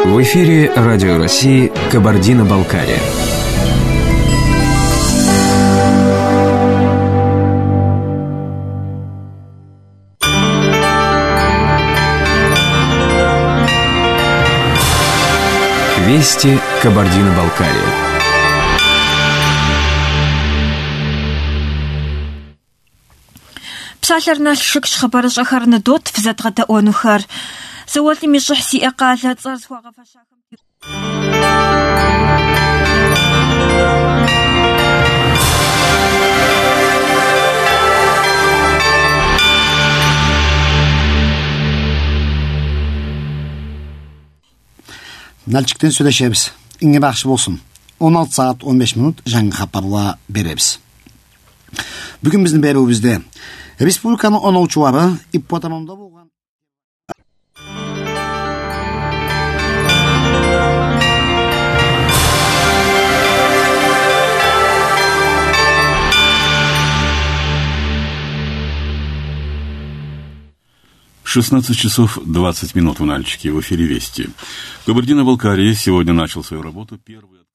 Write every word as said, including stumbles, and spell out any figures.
В эфире Радио России «Кабардино-Балкария». Вести Кабардино-Балкария. Псалерна шикш хабарышахар надот в затрата онухар. Сawalti мишах си эқала царсхуага фашахам. Нальчиктен сөйлешебіз. Инге бақшы болсын. он алты сағат он беш минут жаңы хабарла беребіз. Бүгін біздің беруімізде республиканың оңаучылары иппотамамда болған шестнадцать часов двадцать минут в Нальчике, в эфире Вести. В Кабардино-Балкарии сегодня начал свою работу первый